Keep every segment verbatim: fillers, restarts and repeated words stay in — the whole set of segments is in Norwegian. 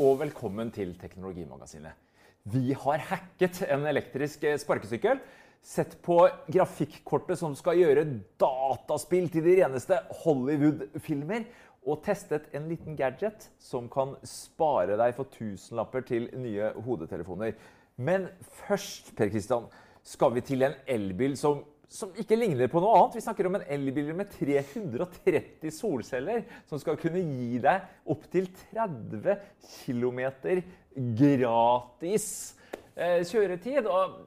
og velkommen til Teknologimagasinet. Vi har hacket en elektrisk sparkesykkel, sett på grafikkortet som skal gjøre dataspill til de reneste Hollywood-filmer, og testet en liten gadget som kan spare deg for tusenlapper til nye hodetelefoner. Men først, Per Kristian, skal vi til en elbil som som ikke ligner på noe annet. Vi snakker om en elbil med tre hundre og tretti solceller, som skal kunne gi deg opp til tretti kilometer gratis eh, kjøretid. Og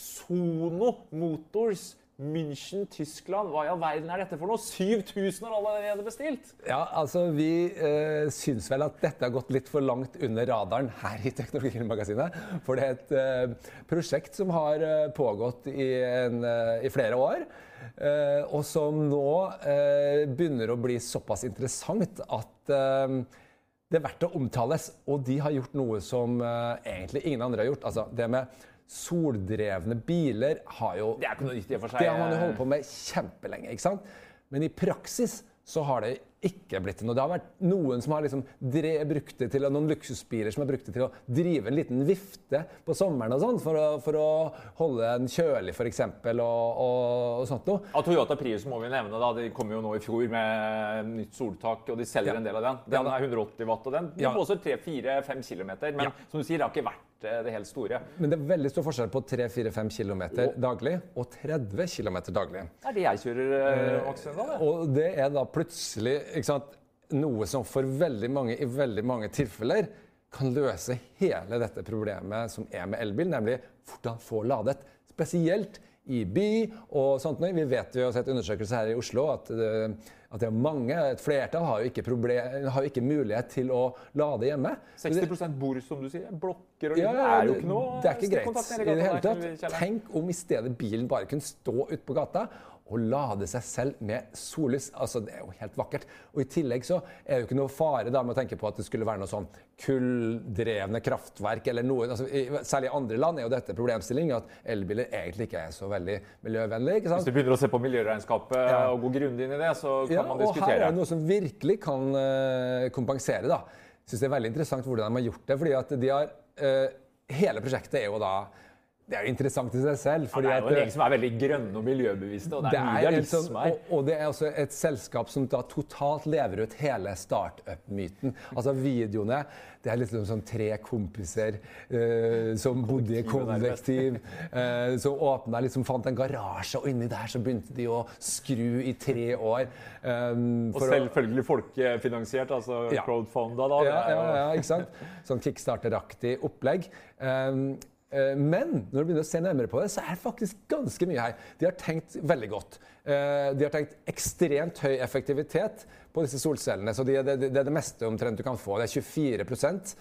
Sono Motors, München, Tyskland, hva i all verden er dette for noe? syv tusen har allerede bestilt! Ja, altså vi eh, synes vel at dette har gått litt for langt under radaren her i Teknologimagasinet. For det er et eh, prosjekt som har eh, pågått i, en, eh, i flere år. Eh, og som nå eh, begynner å bli såpass interessant at eh, det er verdt å omtales. Og de har gjort noe som eh, egentlig ingen andre har gjort. Altså det med soldrevne biler har jo... Det er ikke noe nytt i og for seg. Det har man jo holdt på med kjempelenge, ikke sant? Men i praksis så har det ikke blitt noe. Det har vært noen som har liksom dre, brukt det til, noen luksusbiler som har brukt det til å drive en liten vifte på sommeren og sånn, for å, for å holde en kjølig for eksempel, og, og, og sånt noe. Ja, Toyota Prius må vi nevne da. De kom jo nå i fjor med nytt soltak, og de selger ja. en del av den. Den er hundre og åtti watt, og den ja. blåser tre, fire, fem kilometer. Men ja. som du sier, det har ikke vært det helt store. Men det er veldig stor forskjell på tre, fire, fem kilometer og, daglig og tretti kilometer daglig. Det er det jeg kjører, eh, Aksel, da. Og det er da plutselig, ikke sant, noe som for veldig mange, i veldig mange tilfeller kan løse hele dette problemet som er med elbil, nemlig hvordan få ladet. Spesielt i by og sånt noe. Vi vet jo, har sett undersøkelser her i Oslo, at det, at det er mange, et flertall har jo ikke, problem, har jo ikke mulighet til å lade hjemme. seksti prosent bor, som du sier, blokker og ja, det er jo ikke noe... Det er ikke greit i det hele tatt. Tenk om i stedet bilen bare kunne stå ute på gata og lade seg selv med sollys. Altså, det er jo helt vakkert. Og i tillegg så er det jo ikke noe fare da med å tenke på at det skulle være noe sånn kulldrevne kraftverk eller noe. Altså, i, særlig i andre land er jo dette problemstilling at elbiler egentlig ikke er så veldig miljøvennlige, ikke sant? Hvis du begynner å se på miljøregnskapet ja. og gå grundig inn i det, så kan ja, man diskutere. Ja, og her er det noe som virkelig kan uh, kompensere da. Jeg synes det er veldig interessant hvordan de har gjort det, fordi at de har, uh, hele prosjektet er jo da det er jo interessant i seg selv. Fordi ja, det er jo en at, egen som er veldig grønne og miljøbevisste, og det er mye realisme her. Og, og det er også et selskap som da totalt lever ut hele startup-myten. Altså videoene, det er liksom sånn tre kompiser uh, som bodde i kollektiv, uh, som åpnet, liksom fant en garasje, og inni der så begynte de å skru i tre år. Um, og selvfølgelig folkefinansiert, altså ja. crowdfunda da. Ja, ja, ja, ikke sant? Sånn Kickstarter-aktig opplegg. Um, Men når du begynner å se nærmere på det, så er det faktisk ganske mye her. De har tenkt veldig godt. De har tenkt ekstremt høy effektivitet på disse solcellene, så det er det, det, det meste omtrent du kan få. Det er tjuefire prosent,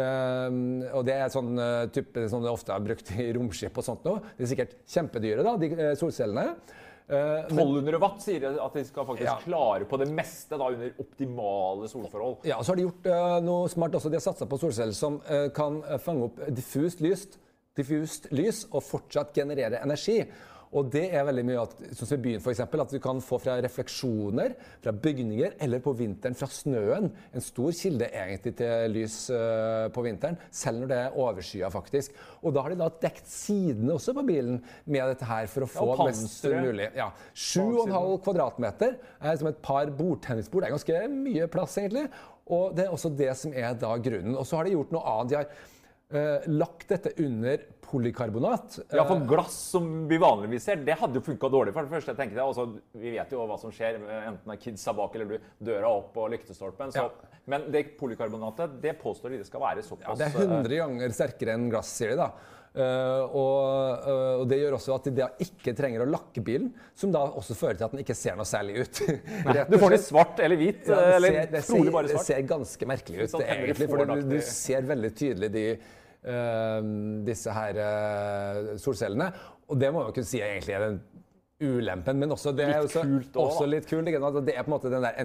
og det er sånn type som det ofte er brukt i romskip og sånt nå. Det er sikkert kjempedyre da, de solcellene. tolv hundre watt sier at de skal faktisk ja. klare på det meste da, under optimale solforhold. Ja, og så har de gjort uh, noe smart også. De har satset på solceller som uh, kan fange opp diffust lys, diffust lys og fortsatt generere energi. Og det er veldig mye, at, sånn som i byen for eksempel, at du kan få fra refleksjoner, fra bygninger, eller på vinteren fra snøen. En stor kilde egentlig til lys uh, på vinteren, selv når det er overskyet faktisk. Og da har de da dekt sidene også på bilen med dette her, for å få ja, mest mulig. Ja, sju og en halv kvadratmeter er som et par bordtennisbord. Det er ganske mye plass egentlig. Og det er også det som er da grunnen. Og så har de gjort noe annet. De har Uh, lagt dette under polykarbonat. Ja, for glass som vi vanligvis ser, det hadde jo funket dårlig. For det første, jeg tenker det, altså, vi vet jo hva som skjer, enten er kidsa bak eller døra opp på lyktestolpen. Så, ja. Men det polykarbonatet, det påstår de det skal være såpass... Ja, det er hundre ganger sterkere enn glass, sier de da. Uh, og, uh, og det gjør også at de da ikke trenger å lakke bilen, som da også fører til at den ikke ser noe særlig ut. Nei, du får det svart eller hvit, ja, det eller ser, det trolig ser, bare svart. Det ser ganske merkelig ut, det, egentlig, for du, du ser veldig tydelig de, uh, disse her uh, solcellene, og det må man kunne si egentlig er den ulempen, men også det er også, kult også, også litt kult. Ikke? Det er på en måte den der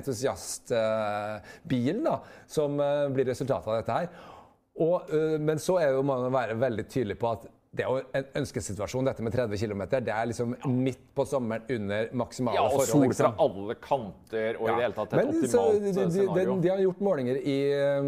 entusiastbilen uh, som uh, blir resultatet av dette her. Og, uh, men så er jo man være veldig tydelig på at det er jo en ønskesituasjon, dette med tretti kilometer. Det er liksom midt på sommeren under maksimale ja, og forhold. sol Liksom. fra alle kanter, og ja. i det hele tatt et Men, optimalt så, de, de, scenario. De, de har gjort målinger i,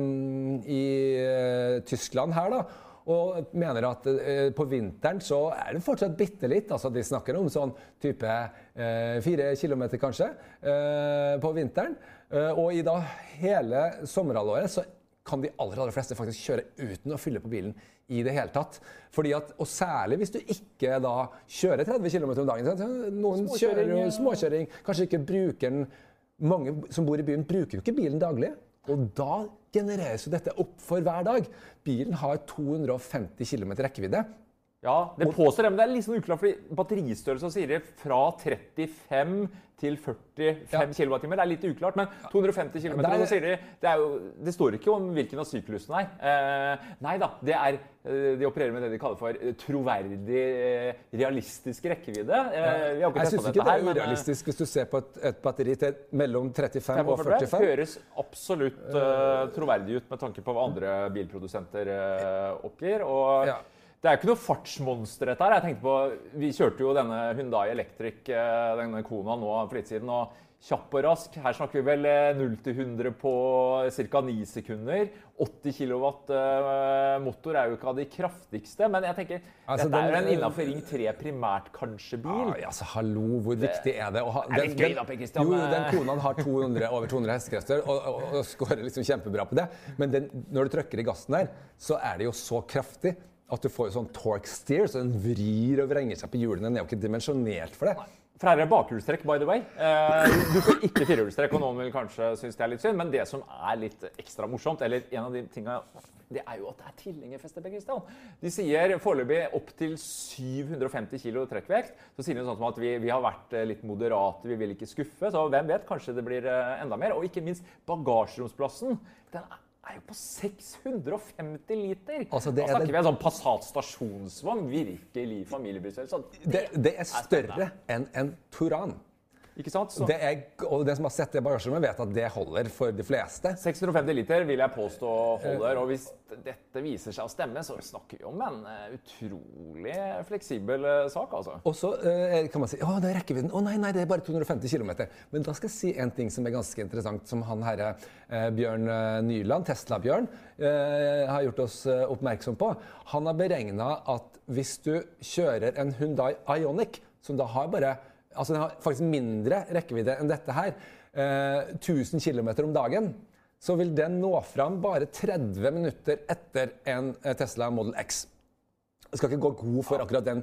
i uh, Tyskland her, da. Og mener at uh, på vinteren så er det fortsatt bitte litt. Altså, de snakker om sånn type uh, fire kilometer kanskje uh, på vinteren. Uh, og i da hele sommerhalvåret så kan de aller, aller fleste faktisk kjøre uten å fylle på bilen i det hele tatt. Fordi at, og særlig hvis du ikke da kjører tretti kilometer om dagen. Noen kjører jo småkjøring, kanskje ikke bruker den. Mange som bor i byen bruker jo ikke bilen daglig. Og da genereres jo dette opp for hver dag. Bilen har to hundre og femti kilometer rekkevidde. Ja, det påstår det, men det er litt sånn uklart, fordi batteristørrelsen sier det fra trettifem til førtifem ja. kilowattimer. Det er litt uklart, men to hundre og femti kilometer, er, så sier de, det, er jo, det står ikke om hvilken av syklusene er. Eh, nei da, det er, de opererer med det de kaller for troverdig, realistisk rekkevidde. Eh, vi har ikke Jeg synes ikke det er urealistisk hvis du ser på et, et batteri til mellom trettifem og førtifem. Det høres absolutt uh, troverdig ut med tanke på hva andre bilprodusenter uh, oppgir. Og ja. Det er jo ikke noe fartsmonster dette her. Jeg tenkte på, vi kjørte jo denne Hyundai Electric, denne Kona nå for litt siden, og kjapp og rask. Her snakker vi vel null til hundre på ca. ni sekunder. åtti kilowatt motor er jo ikke av de kraftigste, men jeg tenker, altså, dette den, er jo en innenfor Ring tre primært kanskje bil. Ja, altså, hallo, hvor viktig er det å ha... Er det den, gøy da, Per Christian? Jo, den Konaen har to hundre, over to hundre hestekrefter, og, og, og skårer liksom kjempebra på det. Men den, når du trykker i gassen der, så er det jo så kraftig at du får jo sånn torque steer, så den vrir og vrenger seg på hjulene. Den er jo ikke dimensjonert for det. For her er det bakhjulstrekk, by the way. Eh, du får ikke firehjulstrekk, og noen vil kanskje synes det er litt synd, men det som er litt ekstra morsomt, eller en av de tingene, det er jo at det er tilhengerfeste, Per Christian. De sier foreløpig opp til syv hundre og femti kilo trekkvekt. Så sier de sånn som at vi, vi har vært litt moderate, vi vil ikke skuffe, så hvem vet, kanskje det blir enda mer. Og ikke minst bagasjeromsplassen, den er er jo på seks hundre og femti liter. Altså, det da snakker det... vi en sånn Passat stasjonsvogn, virkelig familiebil. Det, det er større enn en Touran. Ikke sant? Så... Det er, og den som har sett det bagasjerommet vet at det holder for de fleste. seks hundre og femti liter vil jeg påstå holder, og hvis dette viser seg å stemme, så snakker vi om en utrolig fleksibel sak, altså. Og så eh, kan man si, å, det er rekkevidden. Å nei, nei, det er bare to hundre og femti kilometer. Men da skal jeg si en ting som er ganske interessant, som han herre eh, Bjørn Nyland, Tesla-Bjørn, eh, har gjort oss eh, oppmerksom på. Han har beregnet at hvis du kjører en Hyundai Ioniq, som da har bare Altså, den har faktisk mindre rekkevidde enn dette her. Eh, tusen kilometer om dagen. Så vil den nå fram bare tretti minutter etter en Tesla Model X. Jeg skal ikke gå god for akkurat den.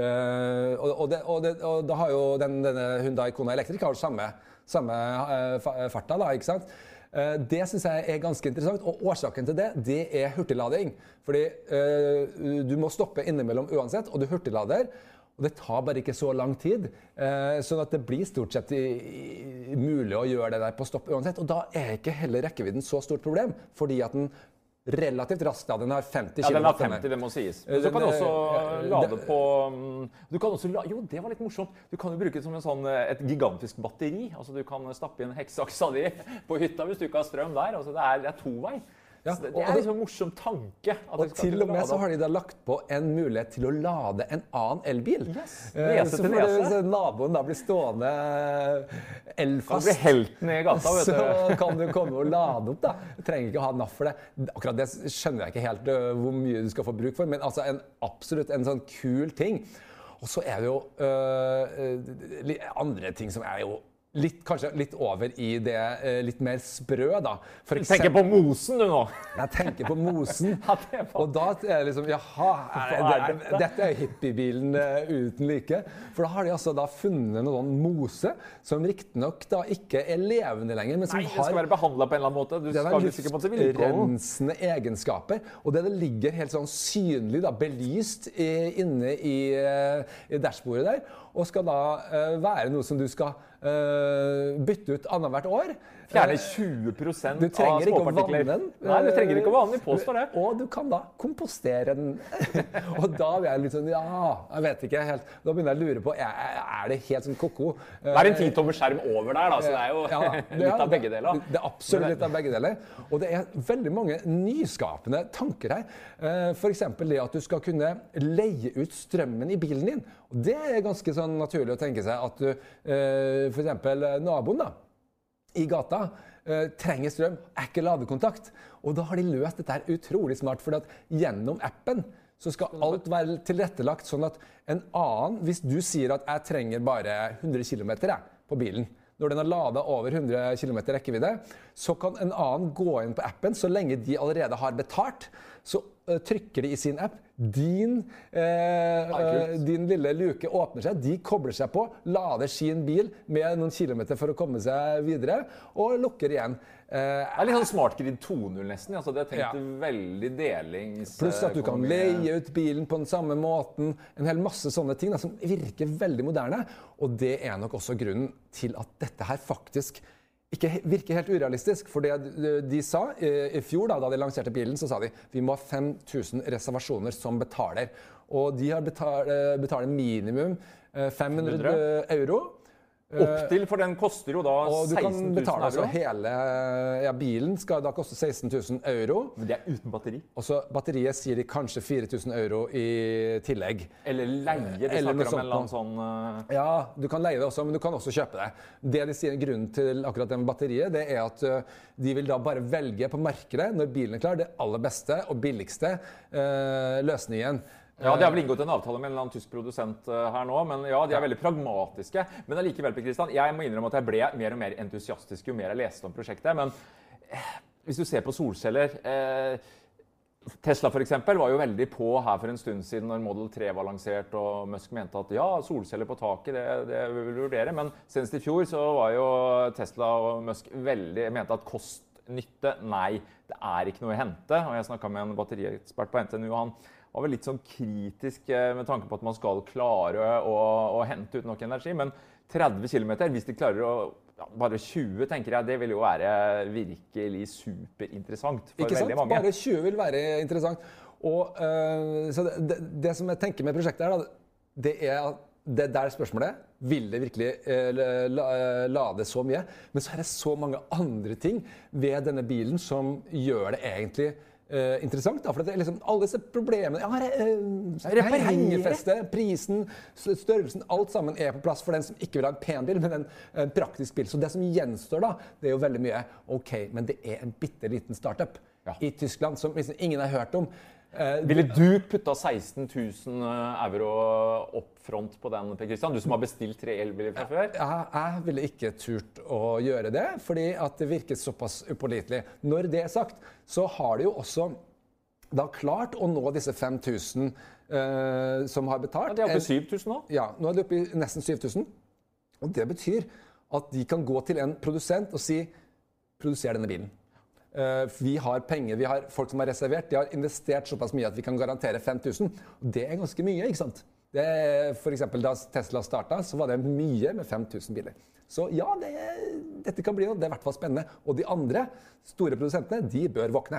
Eh, og, og, det, og, det, og da har jo den, denne Hyundai Kona Electric har samme, samme eh, farta, da, ikke sant? Eh, det synes jeg er ganske interessant, og årsaken til det, det er hurtiglading. Fordi eh, du må stoppe innimellom uansett, og du hurtiglader. Og det tar bare ikke så lang tid, eh, sånn at det blir stort sett i, i, mulig å gjøre det der på stopp uansett. Og da er ikke heller rekkevidden så stort problem, fordi at den relativt raskt, da, den har femti kilometer. Ja, den har femti, det må sies. Så kan du også lade på... Du kan også lade, jo, det var litt morsomt. Du kan jo bruke det som en sånn, et gigantisk batteri. Altså, du kan stappe inn heksaksa di på hytta hvis du ikke har strøm der. Altså, det er, det er to vei. Ja, det er en sånn morsom tanke. At og til og med så har de da lagt på en mulighet til å lade en annen elbil. Yes, eh, så får det, naboen da blir stående elfast. Kan bli helten i gata, vet du. Så kan du komme og lade opp da. Du trenger ikke å ha naff for det. Akkurat det skjønner jeg ikke helt uh, hvor mye du skal få bruk for, men altså en, absolutt en sånn kul ting. Og så er det jo uh, andre ting som er jo Litt, kanskje litt over i det eh, litt mer sprø, da. For du tenker på mosen, du nå? Jeg tenker på mosen. Ja, det var... Og da er det liksom, jaha, er det, er det, dette er hippiebilen uh, uten like. For da har de altså da funnet noen mose, som riktignok da ikke er levende lenger, men som Nei, det har... skal være behandlet på en eller annen måte. Du det skal ikke på til luftrensende egenskaper. Og det, det ligger helt sånn synlig, da, belyst i, inne i, uh, i dashbordet der, og skal da uh, være noe som du skal uh, bytte ut annethvert år. Fjerne tjue prosent du trenger av småpartikler. Ikke å vanne den. Nei, du trenger ikke å vanne den, vi påstår det. Og du kan da kompostere den. Og da blir jeg litt sånn, ja, jeg vet ikke helt. Da begynner jeg å lure på, er, er det helt sånn koko? Det er en ti-tommer skjerm over der da, så det er jo ja, det, litt av begge deler. Det er absolutt litt av begge deler. Og det er veldig mange nyskapende tanker her. For eksempel det at du skal kunne leie ut strømmen i bilen din. Og det er ganske sånn naturlig å tenke seg at du, for eksempel naboen da, i gata uh, trenger strøm, er ikke ladekontakt. Og da har de løst dette her utrolig smart, for at gjennom appen så skal alt være tilrettelagt sånn at en annen, hvis du sier at jeg trenger bare hundre kilometer jeg, på bilen, når den har ladet over hundre kilometer rekkevidde, så kan en annen gå inn på appen, så lenge de allerede har betalt, så uh, trykker de i sin app, din, eh, uh, din lille luke åpner seg, de kobler seg på, lader sin bil med noen kilometer for å komme seg videre, og lukker igjen. Uh, det er litt sånn Smart Grid to punkt null nesten, altså det er tenkt ja. veldig delings... Pluss at du kan leie ut bilen på den samme måten, en hel masse sånne ting da, som virker veldig moderne, og det er nok også grunnen til at dette her faktisk ikke virker helt urealistisk, for det de sa i fjor da, da de lanserte bilen, så sa de vi må ha fem tusen reservasjoner som betaler, og de har betalt, betaler minimum fem hundre euro. Opp til, for den koster jo da seksten tusen euro. Og du kan betale altså hele ja, bilen skal da koste seksten tusen euro. Men det er uten batteri. Og så batteriet sier de kanskje fire tusen euro i tillegg. Eller leie, de snakker om en eller annen sånn... Uh... Ja, du kan leie det også, men du kan også kjøpe det. Det de sier grunnen til akkurat det med batteriet, det er at uh, de vil da bare velge på markedet, når bilen er klar, det aller beste og billigste uh, løsningen. Ja, de har vel inngått en avtale med en eller annen tysk produsent her nå, men ja, de er veldig pragmatiske. Men allikevel, Per Kristian, jeg må innrømme at jeg ble mer og mer entusiastisk jo mer jeg leste om prosjektet. Men eh, hvis du ser på solceller, eh, Tesla for eksempel var jo veldig på her for en stund siden når Model tre var lansert, og Musk mente at ja, solceller på taket, det, det vil vi vurdere. Men senest i fjor så var jo Tesla og Musk veldig, mente at kost-nytte, nei, det er ikke noe å hente. Og jeg snakket med en batteriekspert på N T N U, og han var vel litt sånn kritisk med tanke på at man skal klare å, å hente ut nok energi, men tretti kilometer, hvis de klarer å ja, bare tjue, tenker jeg, det vil jo være virkelig superinteressant for ikke veldig sant? mange. Bare tjue vil være interessant. Og uh, så det, det, det som jeg tenker med prosjektet her, da, det er at det der spørsmålet, vil det virkelig uh, la, lade så mye? Men så er det så mange andre ting ved denne bilen som gjør det egentlig Uh, interessant da, for det er liksom alle disse problemene, ja, uh, hengefeste, prisen, størrelsen, alt sammen er på plass for den som ikke vil ha en pen bil, men en, en praktisk bil. Så det som gjenstår da, det er jo veldig mye, ok, men det er en bitteliten startup ja. i Tyskland som liksom ingen har hørt om. Uh, Ville du putta seksten tusen euro opp front på den, Per Kristian? Du som har bestilt tre elbiler fra før? Ja, jeg ville ikke turt å gjøre det, fordi at det virker såpass upålitelig. Når det er sagt, så har de jo også da klart å nå disse fem tusen uh, som har betalt. Ja, de er oppe i syv tusen nå? Ja, nå er de oppe i nesten syv tusen. Og det betyr at de kan gå til en produsent og si, produser denne bilen. Uh, vi har penger, vi har folk som har reservert, de har investert såpass mye at vi kan garantere fem tusen. Og det er ganske mye, ikke sant? Det, for eksempel da Tesla startet, så var det mye med fem tusen biler. Så ja, det, dette kan bli noe, det er i hvert fall spennende. Og de andre store produsentene, de bør våkne.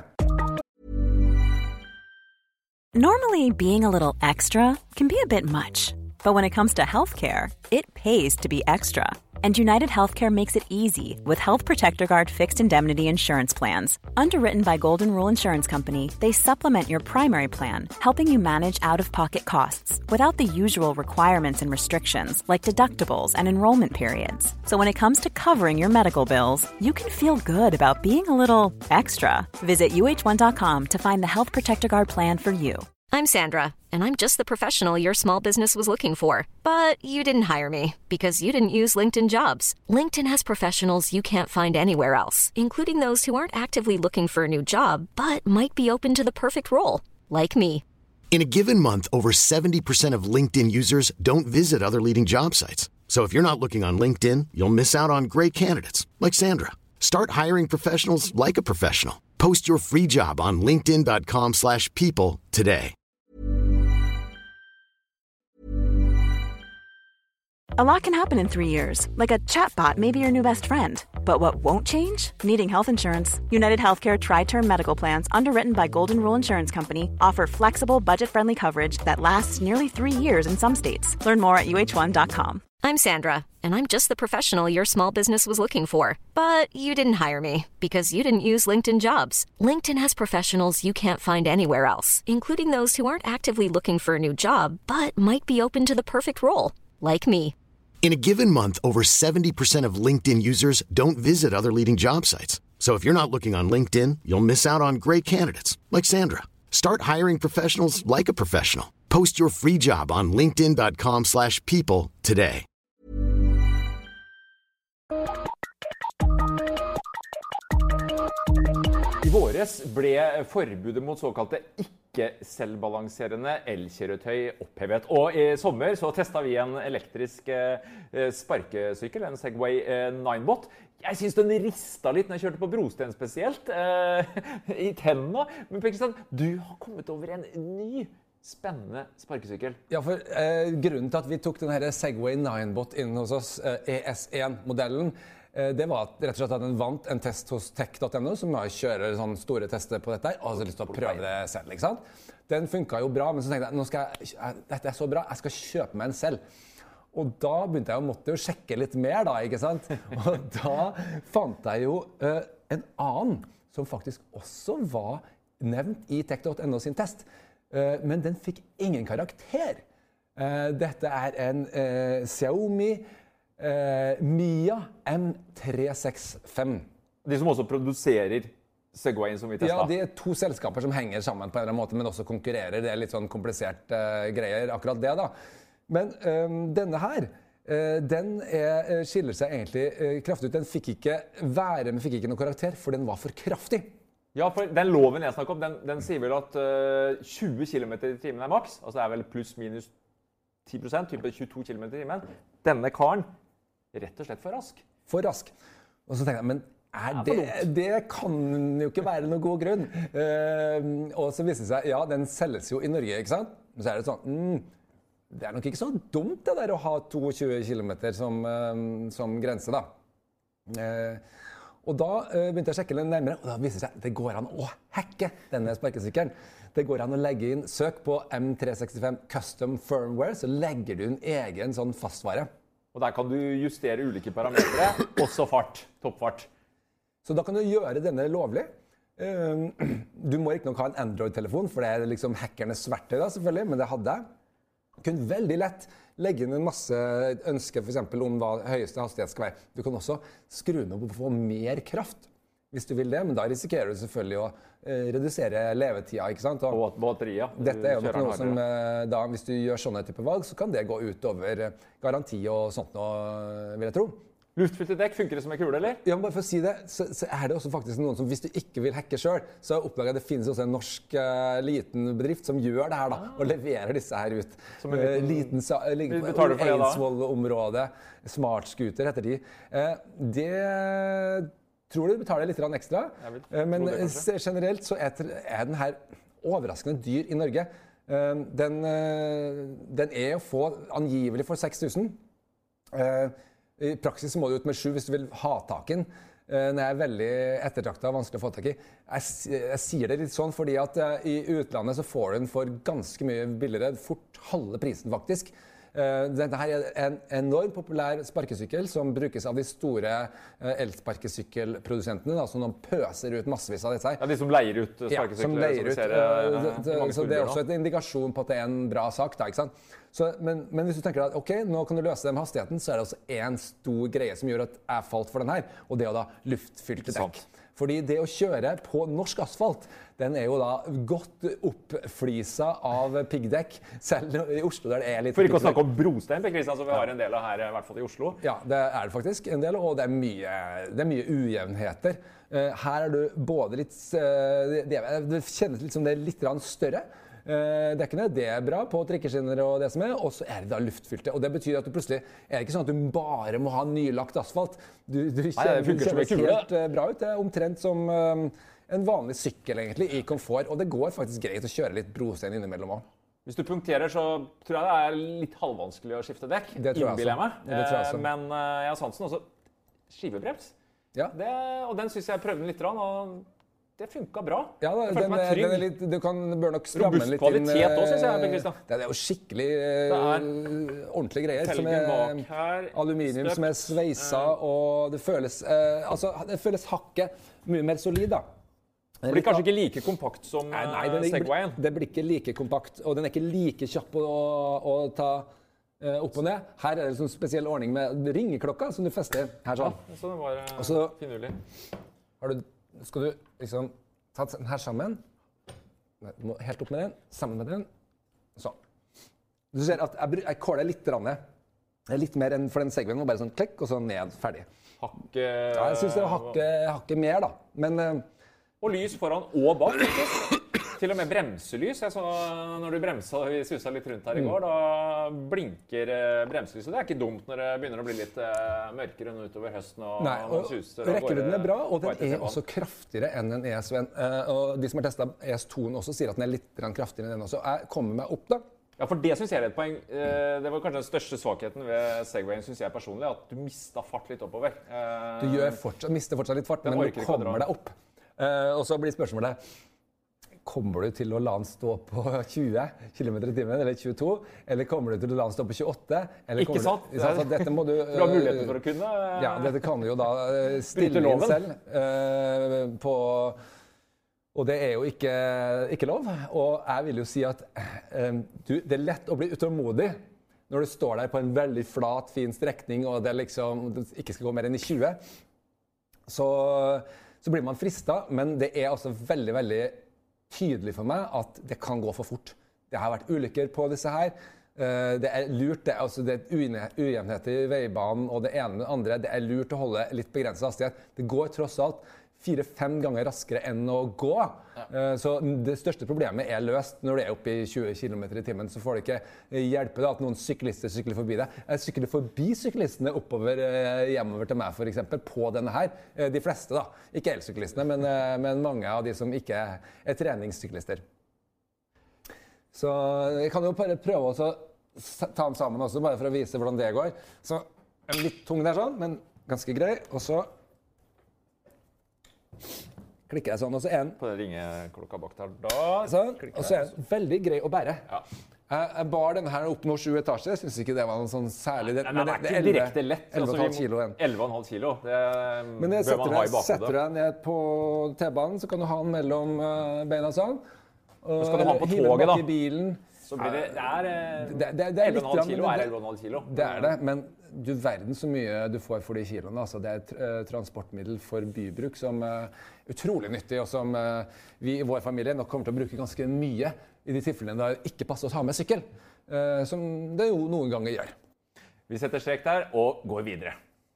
Normally, being a little extra can be a bit much. But when it comes to healthcare, it pays to be extra. And United Healthcare makes it easy with Health Protector Guard fixed indemnity insurance plans. Underwritten by Golden Rule Insurance Company, they supplement your primary plan, helping you manage out-of-pocket costs without the usual requirements and restrictions like deductibles and enrollment periods. So when it comes to covering your medical bills, you can feel good about being a little extra. Visit U H one dot com to find the Health Protector Guard plan for you. I'm Sandra, and I'm just the professional your small business was looking for. But you didn't hire me because you didn't use LinkedIn Jobs. LinkedIn has professionals you can't find anywhere else, including those who aren't actively looking for a new job, but might be open to the perfect role, like me. In a given month, over seventy percent of LinkedIn users don't visit other leading job sites. So if you're not looking on LinkedIn, you'll miss out on great candidates, like Sandra. Start hiring professionals like a professional. Post your free job on linkedin dot com slash people today. A lot can happen in three years, like a chatbot may be your new best friend. But what won't change? Needing health insurance. United Healthcare Tri-Term Medical Plans, underwritten by Golden Rule Insurance Company, offer flexible, budget-friendly coverage that lasts nearly three years in some states. Learn more at U H one dot com. I'm Sandra, and I'm just the professional your small business was looking for. But you didn't hire me because you didn't use LinkedIn Jobs. LinkedIn has professionals you can't find anywhere else, including those who aren't actively looking for a new job, but might be open to the perfect role, like me. In a given month, over seventy percent of LinkedIn users don't visit other leading job sites. So if you're not looking on LinkedIn, you'll miss out on great candidates like Sandra. Start hiring professionals like a professional. Post your free job on linkedin dot com slash people today. I våres ble forbudet mot såkalte ikke-selvbalanserende elkjøretøy opphevet. Og i sommer så testet vi en elektrisk eh, sparkesykkel, en Segway eh, Ninebot. Jeg synes den ristet litt når jeg kjørte på brosten spesielt, eh, i tennene. Men Kristian, du har kommet over en ny spennende sparkesykkel. Ja, for eh, grunnen til at vi tok denne Segway Ninebot inn hos oss, eh, E S én-modellen, det var at, rett og slett at den vant en test hos tech dot no, som jeg kjører sånne store tester på dette, og hadde lyst til å prøve det selv, ikke sant? Den funket jo bra, men så tenkte jeg, nå skal jeg, dette er så bra, jeg skal kjøpe meg en selv. Og da begynte jeg å måtte jo sjekke litt mer da, ikke sant? Og da fant jeg jo uh, en annen, som faktisk også var nevnt i tech dot no sin test, uh, men den fikk ingen karakter. Uh, dette er en uh, Xiaomi Uh, Mia M tre seks fem. De som også produserer Segwayen som vi testet. Ja, det er to selskaper som henger sammen på en eller annen måte, men også konkurrerer. Det er litt sånn komplisert uh, greier, akkurat det da. Men um, denne her, uh, den er, skiller seg egentlig uh, kraftig ut. Den fikk ikke være, men fikk ikke noe karakter, for den var for kraftig. Ja, for den loven jeg snakker om, den, den sier vel at uh, tjue kilometer i timen er maks. Altså det er vel pluss minus ti prosent, type tjueto kilometer i timen. Denne karen rett og slett for rask. For rask. Og så tenkte jeg, men er det, det kan jo ikke være noen god grunn. Uh, og så viste det seg, ja, den selges jo i Norge, ikke sant? Men så er det sånn, mm, det er nok ikke så dumt det der å ha tjueto kilometer som, uh, som grense da. Uh, og da uh, begynte jeg å sjekke litt nærmere, og da viste det seg, det går an å hacke denne sparkesykkelen. Det går an å legge inn, søk på M tre seks fem Custom Firmware, så legger du en egen sånn fastvare. Og der kan du justere ulike parametre, også fart, toppfart. Så da kan du gjøre denne lovlig. Du må ikke nok ha en Android-telefon, for det er liksom hackernes verktøy da, selvfølgelig, men det hadde jeg. Du kunne veldig lett legge inn en masse ønsker, for eksempel om hva høyeste hastighet skal være. Du kan også skru den opp og få mer kraft, hvis du vil det, men da risikerer du selvfølgelig å eh, redusere levetida, ikke sant? Og og batteriet. Dette er jo noe som, eh, da, hvis du gjør sånne type valg, så kan det gå ut over garanti og sånt nå, vil jeg tro. Luftfylte dekk, funker det som en kule, eller? Ja, bare for å si det, så, så er det også faktisk noen som, hvis du ikke vil hacke selv, så oppdager jeg at det finnes også en norsk uh, liten bedrift som gjør det her da, og leverer disse her ut. Som en liten, uh, liten sa, uh, vi betaler for det da? Eidsvoll-området, Smart Scooter heter de. Uh, det tror du betaler litt ekstra, men generelt så er den her overraskende dyr i Norge. Den, den er å få angivelig for seks tusen. I praksis må du ut med sju hvis du vil ha taken. Den er veldig ettertraktet og vanskelig å få tak i. Jeg, jeg sier det litt sånn fordi at i utlandet så får du den for ganske mye billigere, fort halve prisen faktisk. Uh, dette her er en enormt populær sparkesykkel som brukes av de store uh, elsparkesykkelprodusentene, da, som de pøser ut massevis av dette her. Ja, de som leier ut sparkesykler. Ja, som leier ut. Ser, uh, det, det, så det er også en indikasjon på at det er en bra sak, da, ikke sant? Så, men, men hvis du tenker at ok, nå kan du løse det med hastigheten, så er det også en stor greie som gjør at jeg falt for den her, og det er jo da luftfylte dekk. Fordi det å kjøre på norsk asfalt, den er jo da godt oppflisa av piggdekk, selv i Oslo der det er litt... For ikke å snakke om brostein, Per Kristian, som vi har en del av her, i hvert fall i Oslo. Ja, det er det faktisk en del, og det er mye, det er mye ujevnheter. Her er du både litt... Det, det kjennes litt som det er litt større. Dekkene, det er bra på trikkeskinner og det som er, og så er det da luftfylte. Og det betyr at du plutselig, er det ikke sånn at du bare må ha nylagt asfalt. Du, du kjenner, Nei, det kjennes helt bra ut, det er omtrent som um, en vanlig sykkel egentlig, i komfort. Og det går faktisk greit å kjøre litt brostein innimellom også. Hvis du punkterer, så tror jeg det er litt halvvanskelig å skifte dekk. Det tror jeg innbiller også. meg. Det tror jeg også. Men jeg har sansen også. Skivebrems. Ja. Det, og den synes jeg prøvde den litt, og det funket bra. Ja, da, jeg følte den, meg trygg. Den er litt, du kan, bør nok stramme den litt inn. Robust kvalitet også, synes jeg, Per Kristian. Det er jo skikkelig Det er ordentlige greier. Som felgen er bak her, aluminium støpt. som er sveisa, og det føles, eh, altså, det føles hakket mye mer solid, da. Det blir kanskje ikke like kompakt som Nei, nei, den er- Segwayen. Det blir ikke like kompakt, og den er ikke like kjapp å, å ta eh, opp og ned. Her er det en sånn spesiell ordning med ringeklokka som du fester her sånn. Ja, så det var eh, Og så- finurlig. Har du, skal du liksom ta den her sammen. Nei, du må helt opp med den, sammen med den. Sånn. Du ser at jeg, bru- jeg kåler litt rann. Litt mer enn for den Segwayen var bare sånn klikk, og så ned, ferdig. Hakk Ja, jeg synes det var hakket, hakket mer, da. Men eh, Og lys foran og bak, faktisk. Til og med bremselys. Jeg så når du bremsa, vi susa litt rundt her i går, da blinker eh, bremselyset. Det er ikke dumt når det begynner å bli litt eh, mørkere nå utover høsten. Og, nei, man og suser av gårde rekkevidden er bra, og på vei den til er T-banen. også kraftigere enn en E S V. Eh, og de som har testet E S to-en også sier at den er litt grann kraftigere enn den også. Jeg kommer meg opp, da. Ja, for det synes jeg er et poeng. Eh, Det var kanskje den største svakheten ved Segwayen, synes jeg personlig, at du mistet fart litt oppover. Eh, Du gjør fortsatt, mister fortsatt litt fart, Den men orker du ikke å kommer dra. deg opp. Eh, og så blir spørsmålet, kommer du til å la den stå på tjue kilometer i timen, eller tjueto, eller kommer du til å la den stå på tjueåtte? Eller Ikke kommer sant? Du, altså, dette må du... Du har muligheten for å kunne. eh, Ja, dette kan du jo da eh, stille inn loven. selv eh, på... Og det er jo ikke, ikke lov. Og jeg vil jo si at eh, du, det er lett å bli utålmodig når du står der på en veldig flat, fin strekning, og det liksom det ikke skal gå mer enn i tjue. Så, så blir man fristet, men det er altså veldig, veldig tydelig for meg at det kan gå for fort. Det har vært ulykker på disse her. Eh, Det er lurt, det er, altså, det er ujevne- ujevnhet i veibanen og det ene og det andre. Det er lurt å holde litt begrenset hastighet. Det går tross alt fire-fem ganger raskere enn å gå. Eh, Så det største problemet er løst når du er oppe i tjue kilometer i timen. Så får det ikke hjelpe da, at noen syklister sykler forbi deg. Jeg sykler forbi syklistene oppover eh, hjemover til meg, for eksempel, på denne her. Eh, De fleste, da. Ikke elsyklistene, men, eh, men mange av de som ikke er treningssyklister. Så jeg kan jo bare prøve å så s- ta dem sammen også, bare for å vise hvordan det går. Så en litt tung der sånn, men ganske grei. Og så klikker jeg sånn, og så er den På den ringeklokka bak der. Da sånn, klikker og så er jeg. den veldig grei å bære. Ja. Jeg, jeg bar denne her opp nå sju etasjer. Jeg synes ikke det var noe sånn særlig. Det, Nei, men den er det, ikke det direkte lett. elleve komma fem Altså, vi kilo må- igjen. elleve komma fem kilo. Det Men jeg bør setter man ha i deg, setter bakhodet. deg ned på T-banen, så kan du ha den mellom eh, beina sånn. Og skal du ha den på hive den toget, bak da? i bilen. Så blir det, det er eh, Det, det, det er litt elleve komma fem kilo men er det- elleve komma fem kilo. Det er det, men du verden så mye du får for de kiloene. Altså, det er et eh, transportmiddel for bybruk som er utrolig nyttig, og som eh, vi i vår familie nok kommer til å bruke ganske mye i de tilfellene da det ikke passer å ta med sykkel. eh, som det jo noen ganger gjør. Vi setter strek der og går videre.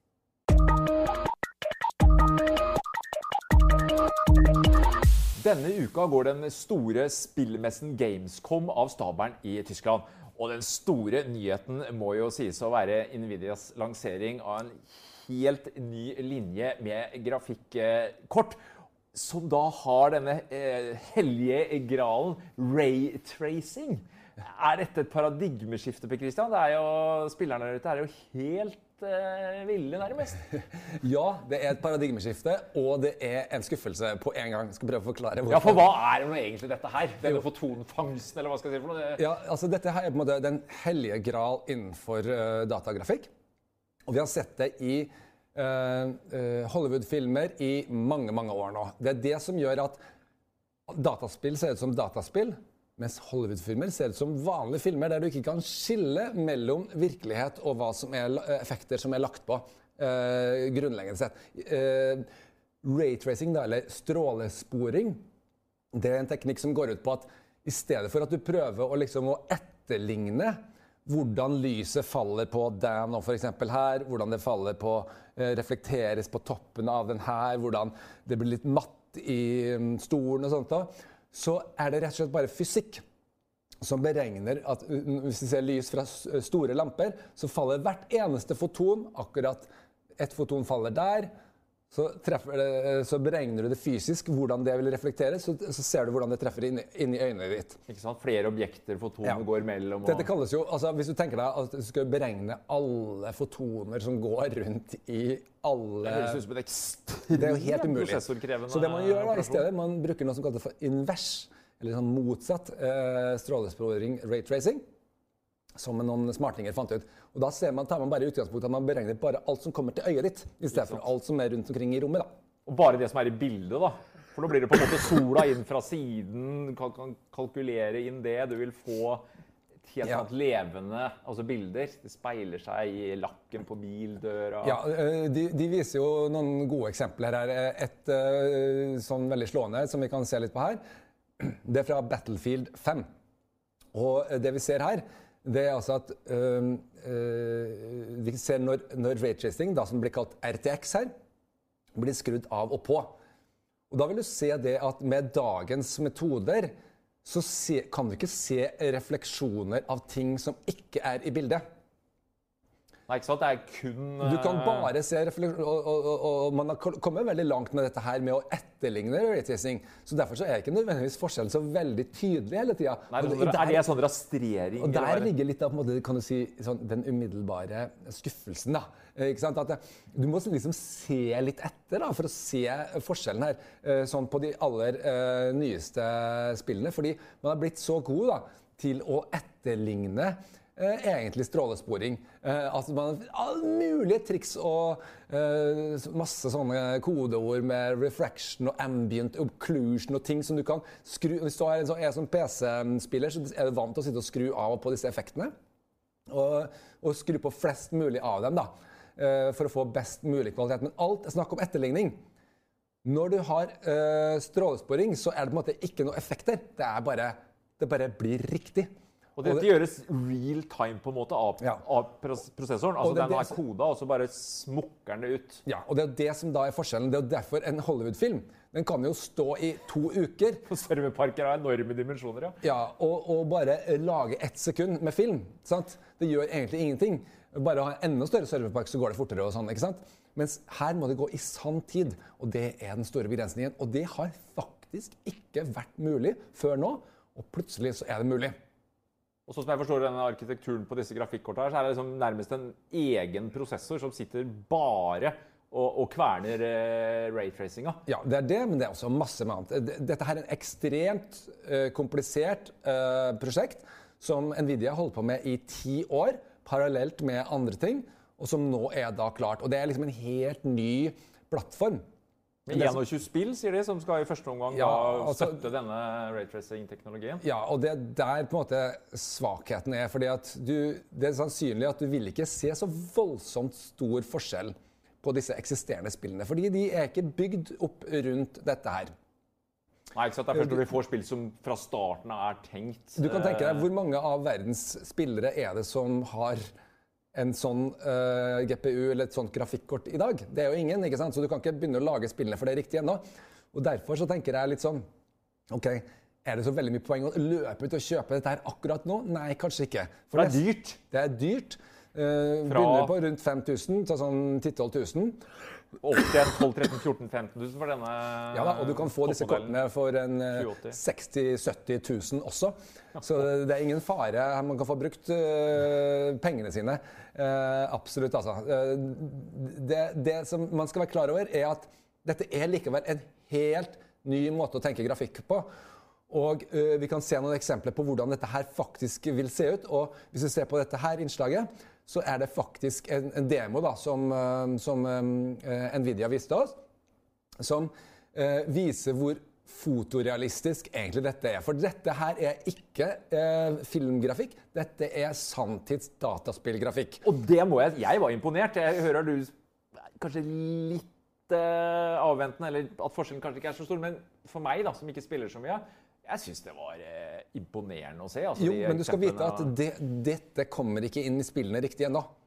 Denne uka går den store spillmessen Gamescom av stabelen i Tyskland. Og den store nyheten må jo sies å være Nvidias lansering av en helt ny linje med grafikkort, som da har denne eh, hellige gralen raytracing. Er dette et paradigmeskifte, Per Kristian? Det er jo, spillerne der ute er jo helt eh, ville nærmest. Ja, det er et paradigmeskifte, og det er en skuffelse på en gang. Jeg skal prøve å forklare hvorfor. Ja, for hva er det nå egentlig dette her? Denne fotonfangsten, eller hva skal jeg si for noe? Det- Ja, altså dette her er på en måte den hellige gral innenfor uh, datagrafikk. Og vi har sett det i uh, uh, Hollywood-filmer i mange, mange år nå. Det er det som gjør at dataspill ser ut som dataspill, mens Hollywood-filmer ser ut som vanlige filmer der du ikke kan skille mellom virkelighet og hva som er la- effekter som er lagt på, uh, grunnleggende sett. Uh, Raytracing, da, eller strålesporing, det er en teknikk som går ut på at i stedet for at du prøver å, liksom, å etterligne hvordan lyset faller på den og for eksempel her, hvordan det faller på, eh, reflekteres på toppen av den her, hvordan det blir litt matt i mm, stolen og sånt da, så er det rett og slett bare fysikk som beregner at mm, hvis vi ser lys fra s- store lamper, så faller hvert eneste foton, akkurat et foton faller der, så, treffer det, så beregner du det fysisk, hvordan det vil reflektere, så, så ser du hvordan det treffer inn, inn i øynene ditt. Ikke sant? Flere objekter, fotoner ja. går mellom. Og... Dette kalles jo, altså hvis du tenker deg at du skal beregne alle fotoner som går rundt i alle... Det høres ut som et ekstremt det er jo helt umulig. prosessorkrevende. Så det man gjør da, i stedet, man bruker noe som kalles for invers, eller sånn motsatt eh, strålesporing, raytracing, som noen smartinger fant ut. Og da ser man, tar man bare utgangspunkt at man beregner bare alt som kommer til øyet ditt, i stedet for alt som er rundt omkring i rommet. Da. Og bare det som er i bildet, da. For da blir det på en måte sola inn fra siden, kan, kan kalkulere inn det. Du vil få et helt ja. annet levende altså bilder. Det speiler seg i lakken på bildøra. Ja, de, de viser jo noen gode eksempler her. Et uh, sånn veldig slående, som vi kan se litt på her, det er fra Battlefield fem. Og det vi ser her, det er altså at øh, øh, vi ser når, når raytracing, da som blir kalt R T X her, blir skrudd av og på. Og da vil du se det at med dagens metoder, så se, kan du ikke se refleksjoner av ting som ikke er i bildet. Nei, ikke sant? Det er kun... Du kan bare se refleksjoner, og, og, og, og man har kommet veldig langt med dette her med å etterligne raytracing. Så derfor så er ikke nødvendigvis forskjellen så veldig tydelig hele tiden. Nei, og, og der, er det sånn rastrering? Og der ligger litt av på en måte, kan du si, sånn, den umiddelbare skuffelsen da. Ikke sant? At det, du må liksom se litt etter da, for å se forskjellen her, sånn på de aller uh, nyeste spillene, fordi man har blitt så god da, til å etterligne Eh, egentlig strålesporing. Eh, altså man har alle mulige triks og eh, masse sånne kodeord med refraction og ambient occlusion og ting som du kan skru. Hvis du er en sånn, er sånn P C-spiller, så er du vant til å sitte og skru av og på disse effektene. Og, og skru på flest mulig av dem da, eh, for å få best mulig kvalitet. Men alt er snakk om etterligning. Når du har eh, strålesporing, så er det på en måte ikke noe effekter. Det er bare, det bare blir riktig. Og dette og det, gjøres real time på en måte av, ja. av prosessoren. Altså det, den er det, koda, og så bare smukker den det ut. Ja, og det er det som da er forskjellen. Det er derfor en Hollywood-film, den kan jo stå i to uker. Serverparker har enorme dimensjoner, ja. Ja, og, og bare lage ett sekund med film, sant? Det gjør egentlig ingenting. Bare ha en enda større serverpark, så går det fortere og sånn, ikke sant? Mens her må det gå i sann tid, og det er den store begrensningen. Og det har faktisk ikke vært mulig før nå, og plutselig så er det mulig. Og sånn som jeg forstår denne arkitekturen på disse grafikkortene her, så er det liksom nærmest en egen prosessor som sitter bare og, og kverner eh, raytracinga. Ja, det er det, men det er også masse med annet. Dette her er en ekstremt eh, komplisert eh, prosjekt som Nvidia holdt på med i ti år, parallelt med andre ting, og som nå er da klart. Og det er liksom en helt ny plattform. Med tjueen spill, sier de, som skal i første omgang ja, da altså, støtte denne raytracing-teknologien. Ja, og det der på en måte svakheten er, fordi at du, det er sannsynlig at du vil ikke se så voldsomt stor forskjell på disse eksisterende spillene, fordi de er ikke bygd opp rundt dette her. Nei, ikke sant? Det er først når vi får spill som fra starten er tenkt. Du kan tenke deg, hvor mange av verdens spillere er det som har en sånn uh, G P U eller et sånt grafikkort i dag? Det er jo ingen, ikke sant? Så du kan ikke begynne å lage spillene for det er riktig ennå. Og derfor så tenker jeg litt sånn, ok, er det så veldig mye poeng å løpe ut og kjøpe dette her akkurat nå? Nei, kanskje ikke. For det er dyrt. Det er dyrt. Uh, Fra... Begynner på rundt fem tusen til sånn ti til tolv tusen. Opp til tolv, tretten, fjorten, femten tusen for denne ja da, og du kan få disse kortene for en uh, seksti til sytti tusen også. Så det er ingen fare. Man kan få brukt uh, pengene sine. Uh, absolutt, altså. Uh, det, det som man skal være klar over er at dette er likevel en helt ny måte å tenke grafikk på. Og uh, vi kan se noen eksempler på hvordan dette her faktisk vil se ut. Og hvis vi ser på dette her innslaget, så er det faktisk en, en demo da, som, uh, som uh, Nvidia viste oss, som uh, viser hvor fotorealistisk egentlig dette er. For dette her er ikke uh, filmgrafikk, dette er sanntids dataspillgrafikk. Og det må jeg, jeg var imponert. Jeg hører du kanskje litt uh, avventende, eller at forskjellen kanskje ikke er så stor, men for meg da, som ikke spiller så mye, jeg synes det var eh, imponerende å se. Altså, jo, men du skal vite at det, dette kommer ikke inn i spillene riktig ennå.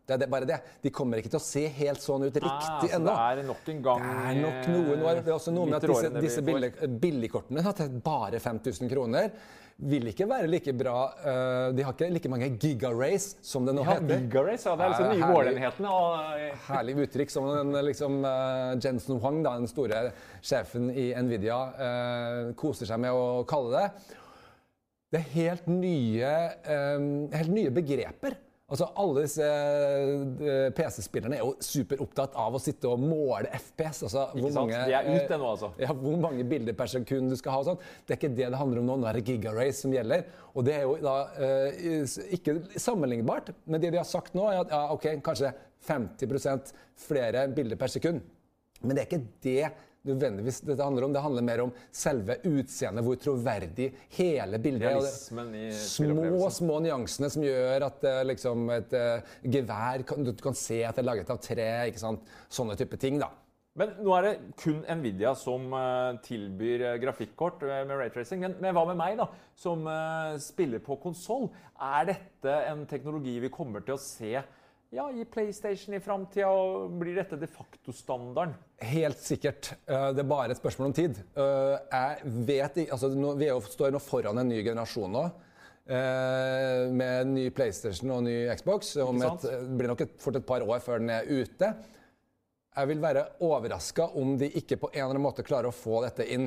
Det er det, bare det. De kommer ikke til å se helt sånn ut riktig ah, ennå. Det er nok en gang Det er nok noe. Nå er det også noe med at disse, disse billig, billigkortene har tatt bare fem tusen kroner. Vil ikke være like bra. Uh, de har ikke like mange gigarays som det nå ja, heter. Gigarays, ja. Det er liksom nye målenheten. Og... Herlig uttrykk som den, liksom, uh, Jensen Huang, da, den store sjefen i Nvidia, uh, koser seg med å kalle det. Det er helt nye, um, helt nye begreper. Altså, alle disse uh, P C-spillerne er jo superopptatt av å sitte og måle F P S. Altså, ikke hvor sant? mange, De er ute nå, altså. Ja, hvor mange bilder per sekund du skal ha og sånn. Det er ikke det det handler om nå. Nå er det gigarays som gjelder. Og det er jo da uh, ikke sammenlignbart. Men det vi har sagt nå er at ja, ok, kanskje femti prosent flere bilder per sekund. Men det er ikke det nødvendigvis dette handler om. Det handler mer om selve utseendet, hvor troverdig hele bildet er. Realismen i små, små nyansene som gjør at uh, liksom et uh, gevær, kan, du kan se at det er laget av tre, ikke sant? Sånne type ting da. Men nå er det kun Nvidia som uh, tilbyr uh, grafikkort uh, med raytracing. Men, men hva med meg da, som uh, spiller på konsol? Er dette en teknologi vi kommer til å se ja, i PlayStation i fremtiden, og blir dette de facto standarden? Helt sikkert. Det er bare et spørsmål om tid. Jeg vet ikke, altså nå, vi står nå foran en ny generasjon nå, med ny PlayStation og ny Xbox. Om et, det blir nok et, fort et par år før den er ute. Jeg vil være overrasket om de ikke på en eller annen måte klarer å få dette inn.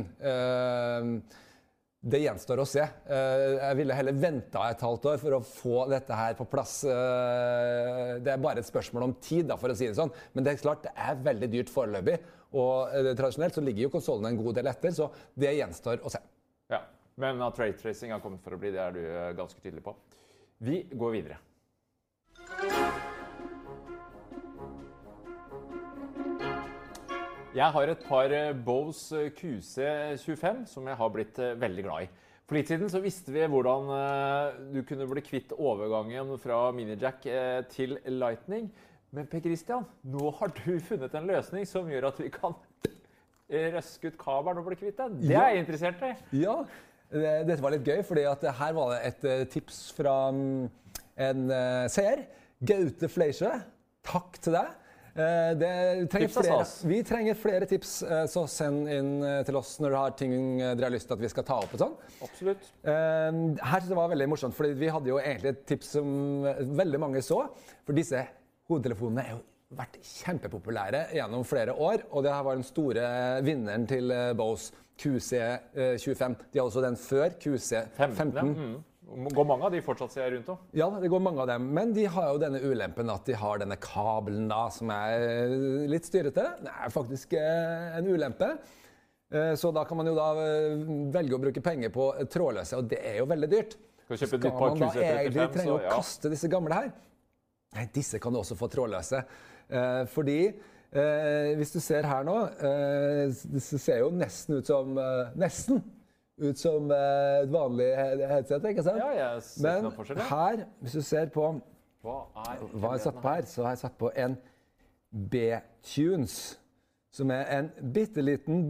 Det gjenstår å se. Jeg ville heller ventet et halvt år for å få dette her på plass. Det er bare et spørsmål om tid, da, for å si det sånn. Men det er klart, det er veldig dyrt foreløpig. Og tradisjonelt så ligger jo konsolene en god del etter, så det gjenstår å se. Ja, men at raytracing har kommet for å bli, det er du ganske tydelig på. Vi går videre. Jeg har et par Bose Q C tjuefem som jeg har blitt veldig glad i. For litt siden så visste vi hvordan du kunne bli kvitt overgangen fra minijack til Lightning. Men Per Christian, nå har du funnet en løsning som gjør at vi kan røske ut kabelen og bli kvitt den. Det er jeg interessert i. Ja, dette var litt gøy, fordi at her var det et tips fra en seer. Gaute Fleischer, takk til deg. Det trenger flere, vi trenger flere tips, så send inn til oss når du har ting dere har lyst til at vi skal ta opp og sånn. Absolutt. Her synes jeg det var veldig morsomt, fordi vi hadde jo egentlig et tips som veldig mange så. For disse hodetelefonene har jo vært kjempepopulære gjennom flere år, og det her var den store vinneren til Bose Q C tjuefem. De har også den før, Q C femten. Mm. Går mange av de fortsatt ser rundt om? Ja, det går mange av dem. Men de har jo denne ulempen at de har denne kabelen da, som er litt styrete. Det er faktisk en ulempe. Så da kan man jo da velge å bruke penger på trådløse, og det er jo veldig dyrt. Skal, Skal man da egentlig trenge å kaste disse gamle her? Nei, disse kan du også få trådløse. Fordi hvis du ser her nå, det ser jo nesten ut som nesten. ut som et vanlig headset, ikke sant? Ja, jeg ser noe forskjell, ja. Men her, hvis du ser på hva er hva jeg satt på her, så har jeg satt på en B-Tunes, som er en bitteliten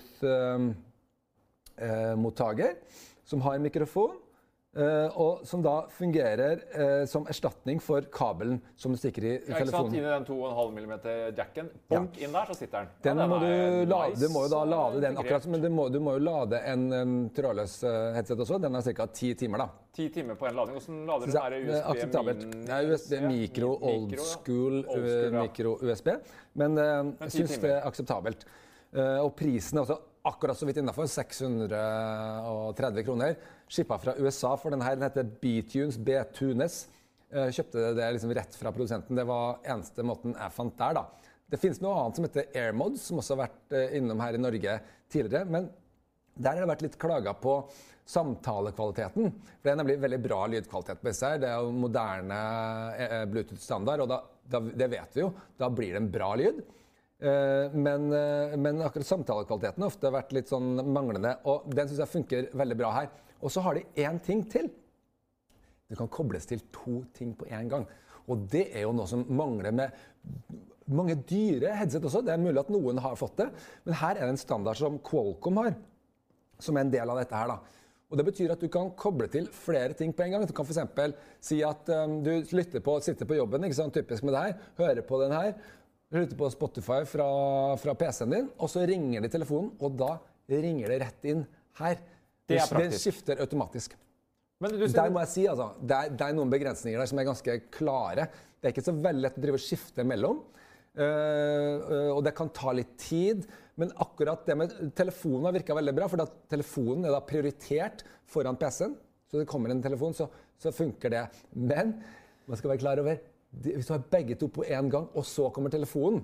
Bluetooth-mottager, som har en mikrofon, Uh, og som da fungerer uh, som erstatning for kabelen som du stikker i ja, telefonen. Ja, ikke sant? I den to komma fem millimeter jacken, bonk ja. Inn der, så sitter den. Den, ja, den må du, lade, nice, du må jo da lade den akkurat, men du må, du må jo lade en, en trådløs uh, headset også. Den er ca. ti timer da. ti timer på en lading. Hvordan lader du den? U S B min? Ja, U S B mikro, old school, old school ja. Mikro-U S B. Men uh, jeg synes det er akseptabelt. Uh, og prisen er også akkurat så vidt innenfor, seks hundre og tretti kroner. Skippet fra U S A for denne her, den heter B-Tunes, B-Tunes. Uh, kjøpte det, det liksom rett fra produsenten. Det var eneste måten jeg fant der da. Det finnes noe annet som heter AirMods, som også har vært uh, innom her i Norge tidligere, men der har det vært litt klaget på samtalekvaliteten. For det er nemlig veldig bra lydkvalitet på disse her. Det er jo moderne uh, Bluetooth-standard, og da, da, det vet vi jo. Da blir det en bra lyd. Uh, men, uh, men akkurat samtalekvaliteten har ofte vært litt sånn manglende, og den synes jeg funker veldig bra her. Og så har de en ting til. Du kan kobles til to ting på en gang. Og det er jo noe som mangler med mange dyre headset også. Det er mulig at noen har fått det, men her er det en standard som Qualcomm har, som er en del av dette her da. Og det betyr at du kan koble til flere ting på en gang. Du kan for eksempel si at um, du lytter på, sitter på jobben, ikke sant, typisk med det her, hører på den her, lytter på Spotify fra, fra P C-en din, og så ringer det i telefonen, og da ringer det rett inn her. Det er praktisk. Det skifter automatisk. Men du, der må jeg si, altså, det er, det er noen begrensninger der som er ganske klare. Det er ikke så veldig lett å drive og skifte mellom, uh, uh, og det kan ta litt tid, men akkurat det med telefonen har virket veldig bra, for at telefonen er da prioritert foran P C-en, så det kommer en telefon, så, så funker det. Men man skal være klar over, hvis du har begge to på en gang, og så kommer telefonen,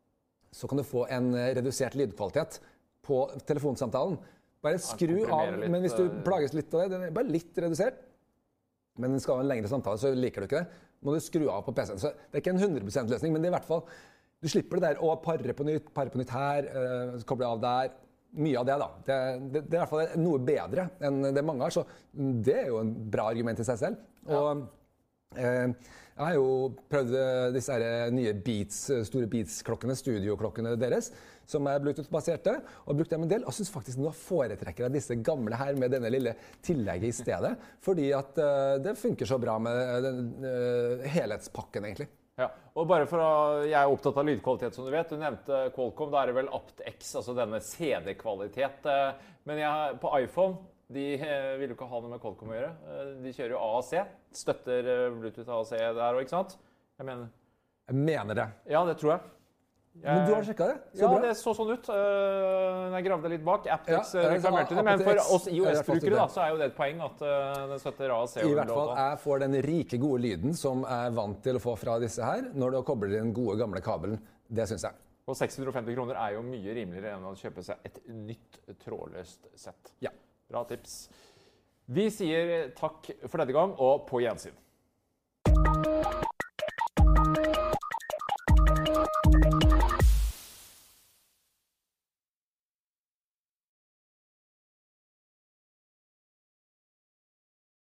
så kan du få en redusert lydkvalitet på telefonsamtalen. Bare skru av, litt, men hvis du plages litt av det, den er bare litt redusert, men den skal ha en lengre samtale, så liker du ikke det, må du skru av på P C-en. Så det er ikke en hundre prosent løsning, men det er i hvert fall, du slipper det der å parre på nytt, parre på nytt her, øh, koble av der, mye av det da. Det, det, det er i hvert fall noe bedre enn det mange har, så det er jo en bra argument i seg selv. Og øh, jeg har jo prøvd disse her nye Beats, store Beats-klokkene, studioklokkene deres, som er Bluetooth-baserte, og brukt dem en del, og synes faktisk nå foretrekker jeg disse gamle her med denne lille tillegget i stedet, fordi at uh, det funker så bra med den uh, helhetspakken egentlig. Ja, og bare for å, jeg er opptatt av lydkvalitet som du vet, du nevnte Qualcomm, da er det vel aptX, altså denne C D-kvalitet, men jeg, på iPhone, de vil jo ikke ha noe med Qualcomm å gjøre, de kjører jo A A C, støtter Bluetooth A A C der også, ikke sant? Jeg mener... Jeg mener det. Ja, det tror jeg. Jeg, men du har sjekket det? Så ja, bra. det så sånn ut. Uh, jeg gravde litt bak. aptX ja, reklamerte det, men for oss iOS-brukere da, så er jo det et poeng at uh, den støtter A A C. I hvert fall, jeg får den rike, gode lyden som jeg er vant til å få fra disse her, når du kobler den gode, gamle kabelen. Det synes jeg. Og seks hundre og femti kroner er jo mye rimeligere enn å kjøpe seg et nytt trådløst sett. Ja. Bra tips. Vi sier takk for denne gang, og på gjensyn.